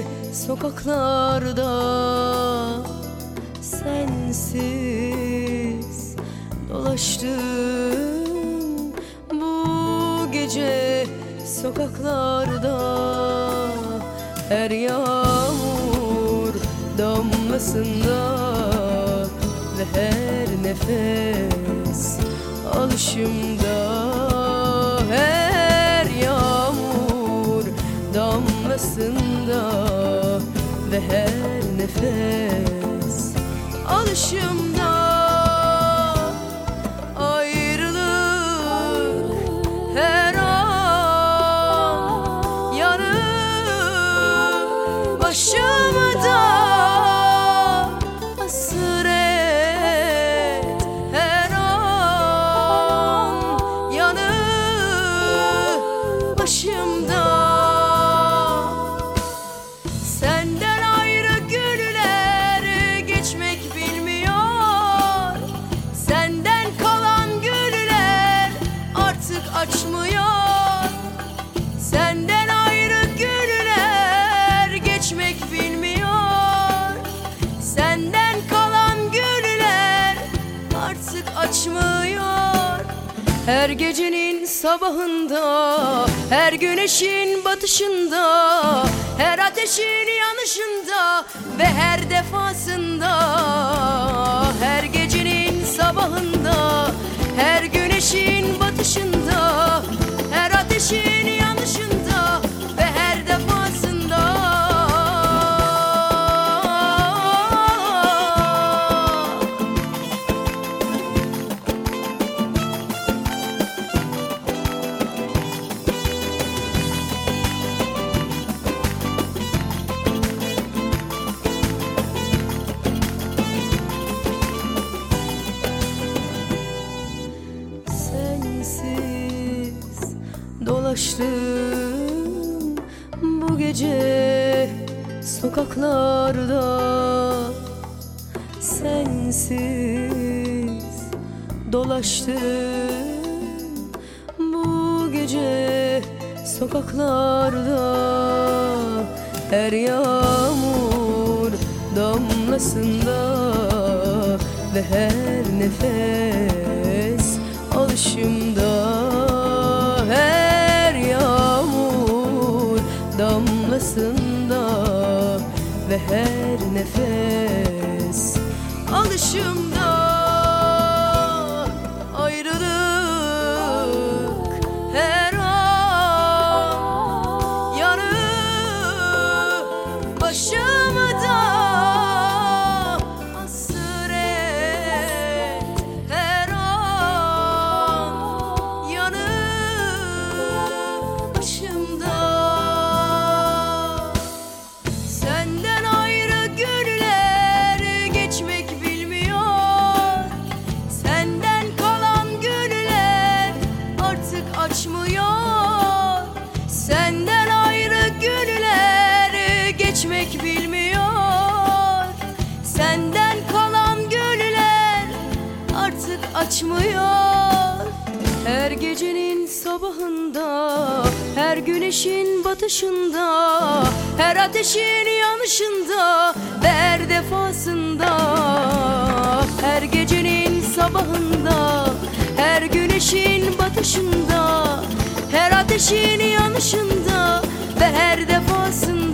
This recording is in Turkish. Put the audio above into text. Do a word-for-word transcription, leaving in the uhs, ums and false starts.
sokaklarda sensiz dolaştım bu gece sokaklarda. Her yağmur damlasında ve her nefes alışımda, her yağmur damlasında ve her nefes alışımda. Ayrılık her an yanı başımda, hasret her an yanı başımda. Senden ayrı günler geçmek bilmiyor, senden kalan güller artık açmıyor. Senden ayrı günler geçmek bilmiyor, senden kalan güller artık açmıyor. Her gecenin sabahında, her güneşin batışında, her ateşin yanışında ve her defasında. Her gecenin sabahında, her güneşin batışında, her ateşin yanışında ve her defasında. Sensiz dolaştım bu gece sokaklarda, sensiz dolaştım bu gece sokaklarda. Her yağmur damlasında ve her nefes alışımda, her yağmur damlasında ve her nefes alışımda. Ayrılık her an yanı başımda, hasret her an yanı başımda. Senden ayrı günler geçmek bilmiyor, senden kalan güller artık açmıyor. Senden ayrı günler geçmek bilmiyor, senden kalan güller artık açmıyor. Her gecenin sabahında, her güneşin batışında, her ateşin yanışında ve her defasında. Her gecenin sabahında, her güneşin batışında, her ateşin yanışında ve her defasında.